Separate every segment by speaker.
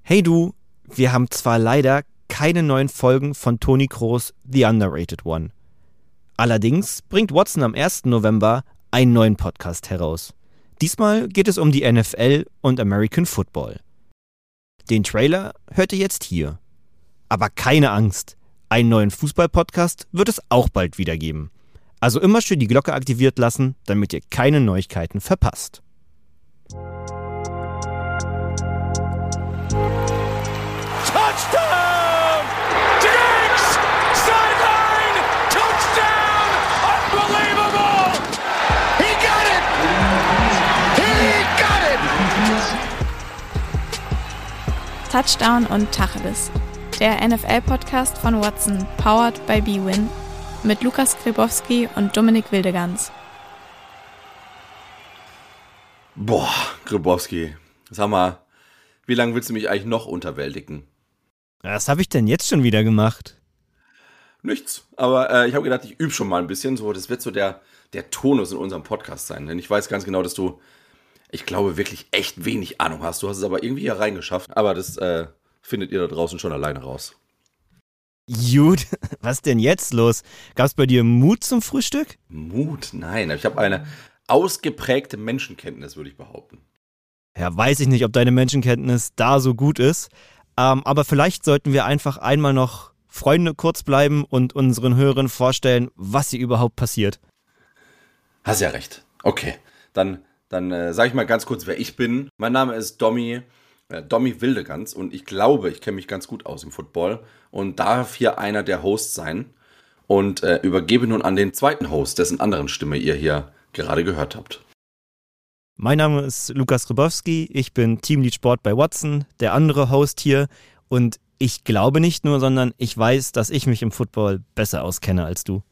Speaker 1: Hey du, wir haben zwar leider keine neuen Folgen von Toni Kroos The Underrated One. Allerdings bringt Watson am 1. November einen neuen Podcast heraus. Diesmal geht es um die NFL und American Football. Den Trailer hört ihr jetzt hier. Aber keine Angst, einen neuen Fußball-Podcast wird es auch bald wieder geben. Also immer schön die Glocke aktiviert lassen, damit ihr keine Neuigkeiten verpasst.
Speaker 2: Touchdown! Diggs! Sideline! Touchdown! Unbelievable! He got it! He got it!
Speaker 3: Touchdown und Tacheles. Der NFL-Podcast von Watson, powered by bwin, mit Lukas Grybowski und Dominik Wildegans.
Speaker 4: Boah, Grybowski, sag mal, wie lange willst du mich eigentlich noch unterwältigen?
Speaker 1: Was habe ich denn jetzt schon wieder gemacht?
Speaker 4: Nichts, aber ich habe gedacht, ich übe schon mal ein bisschen, so, das wird so der Tonus in unserem Podcast sein, denn ich weiß ganz genau, dass du, ich glaube, wirklich echt wenig Ahnung hast. Du hast es aber irgendwie hier reingeschafft, aber das findet ihr da draußen schon alleine raus.
Speaker 1: Gut, was denn jetzt los? Gab's bei dir Mut zum Frühstück?
Speaker 4: Mut? Nein, ich habe eine ausgeprägte Menschenkenntnis, würde ich behaupten.
Speaker 1: Ja, weiß ich nicht, ob deine Menschenkenntnis da so gut ist. Aber vielleicht sollten wir einfach einmal noch Freunde kurz bleiben und unseren Hörern vorstellen, was hier überhaupt passiert.
Speaker 4: Hast ja recht. Okay, dann sage ich mal ganz kurz, wer ich bin. Mein Name ist Domi Wildegans und ich glaube, ich kenne mich ganz gut aus im Football und darf hier einer der Hosts sein und übergebe nun an den zweiten Host, dessen anderen Stimme ihr hier gerade gehört habt.
Speaker 1: Mein Name ist Lukas Grybowski, ich bin Teamlead Sport bei Watson, der andere Host hier, und ich glaube nicht nur, sondern ich weiß, dass ich mich im Football besser auskenne als du.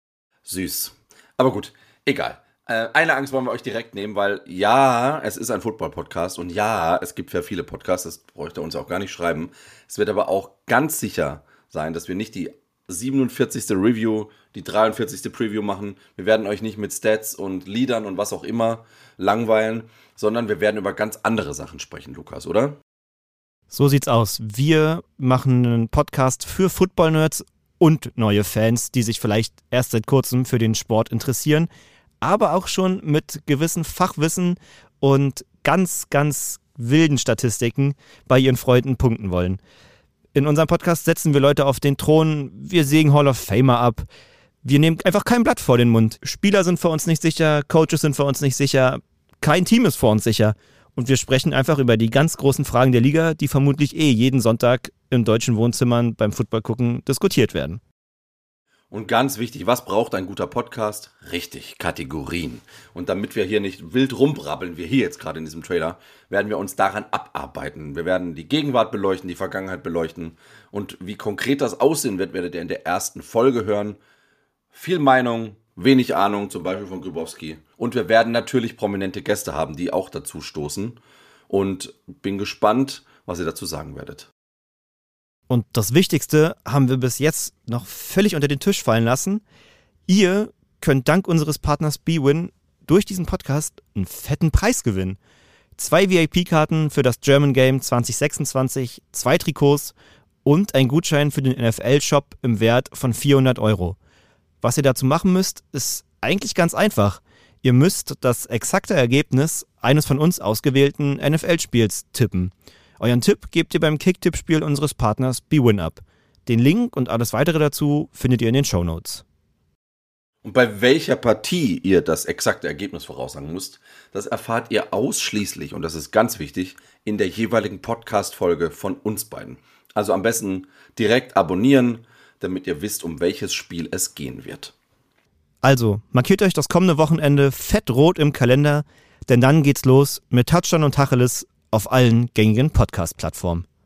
Speaker 4: Süß. Aber gut, egal. Eine Angst wollen wir euch direkt nehmen, weil ja, es ist ein Football-Podcast und ja, es gibt ja viele Podcasts, das bräuchte uns auch gar nicht schreiben. Es wird aber auch ganz sicher sein, dass wir nicht die 47. Review, die 43. Preview machen. Wir werden euch nicht mit Stats und Liedern und was auch immer langweilen, sondern wir werden über ganz andere Sachen sprechen, Lukas, oder?
Speaker 1: So sieht's aus. Wir machen einen Podcast für Football-Nerds und neue Fans, die sich vielleicht erst seit kurzem für den Sport interessieren, aber auch schon mit gewissem Fachwissen und ganz, ganz wilden Statistiken bei ihren Freunden punkten wollen. In unserem Podcast setzen wir Leute auf den Thron, wir sägen Hall of Famer ab. Wir nehmen einfach kein Blatt vor den Mund. Spieler sind vor uns nicht sicher, Coaches sind vor uns nicht sicher, kein Team ist vor uns sicher. Und wir sprechen einfach über die ganz großen Fragen der Liga, die vermutlich jeden Sonntag in deutschen Wohnzimmern beim Football gucken diskutiert werden.
Speaker 4: Und ganz wichtig, was braucht ein guter Podcast? Richtig, Kategorien. Und damit wir hier nicht wild rumbrabbeln, wir hier jetzt gerade in diesem Trailer, werden wir uns daran abarbeiten. Wir werden die Gegenwart beleuchten, die Vergangenheit beleuchten. Und wie konkret das aussehen wird, werdet ihr in der ersten Folge hören. Viel Meinung, wenig Ahnung, zum Beispiel von Grybowski. Und wir werden natürlich prominente Gäste haben, die auch dazu stoßen. Und bin gespannt, was ihr dazu sagen werdet.
Speaker 1: Und das Wichtigste haben wir bis jetzt noch völlig unter den Tisch fallen lassen. Ihr könnt dank unseres Partners bwin durch diesen Podcast einen fetten Preis gewinnen. 2 VIP-Karten für das German Game 2026, 2 Trikots und ein Gutschein für den NFL-Shop im Wert von 400 €. Was ihr dazu machen müsst, ist eigentlich ganz einfach. Ihr müsst das exakte Ergebnis eines von uns ausgewählten NFL-Spiels tippen. Euren Tipp gebt ihr beim Kick-Tipp-Spiel unseres Partners bwin ab. Den Link und alles weitere dazu findet ihr in den Shownotes.
Speaker 4: Und bei welcher Partie ihr das exakte Ergebnis voraussagen müsst, das erfahrt ihr ausschließlich, und das ist ganz wichtig, in der jeweiligen Podcast-Folge von uns beiden. Also am besten direkt abonnieren, damit ihr wisst, um welches Spiel es gehen wird.
Speaker 1: Also, markiert euch das kommende Wochenende fettrot im Kalender, denn dann geht's los mit Touchdown und Tacheles auf allen gängigen Podcast-Plattformen.